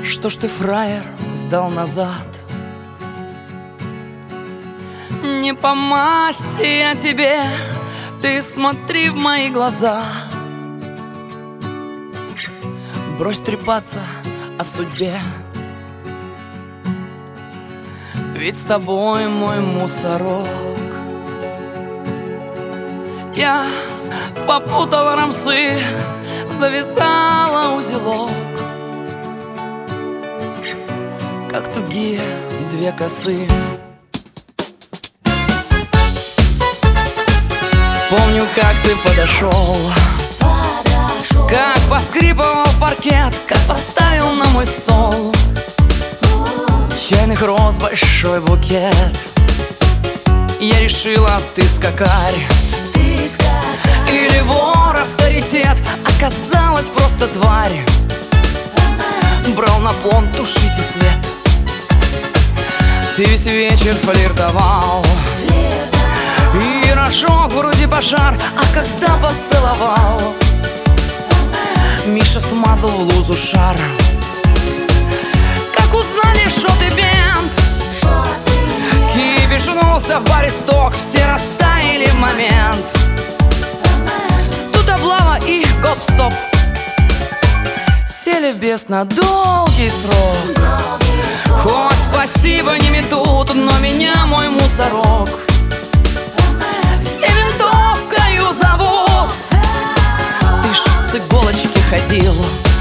Что ж ты, фраер, сдал назад? Не по масти я тебе, ты смотри в мои глаза. Брось трепаться о судьбе, ведь с тобой мой мусорок. Я попутала рамсы, завязала узелок, как тугие две косы. Помню, как ты подошел, как поскрипывал паркет, как поставил на мой стол чайных роз большой букет. Я решила, ты скакарь или вор авторитет, оказалась просто тварь. Брал на понт, тушите свет. Ты весь вечер флиртовал, и рожок вроде пожар, а когда поцеловал, Миша смазал в лузу шар. Как узнали, что ты бенд, кипишнулся в баре сток, все растаяли в момент. Тут облава и гоп-стоп, сели в бес на долгий срок. Хоть спасибо не метут, но меня мой мусорок все винтовкою зовут. Ты ж с иголочки ходил,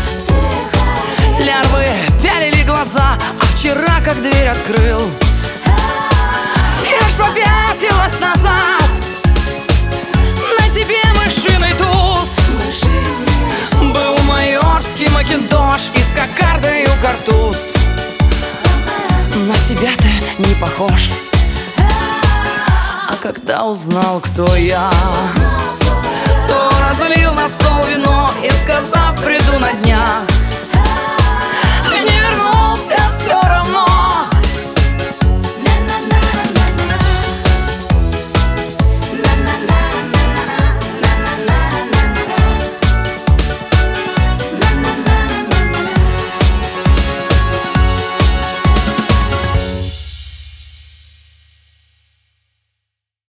лярвы пялили глаза, а вчера как дверь открыл, я ж попятилась назад. На тебе мышиный туз, был майорский макинтош и с кокардою картуз. На себя ты не похож. А когда узнал, кто я, то разлил на стол вино и, сказав, приду на днях,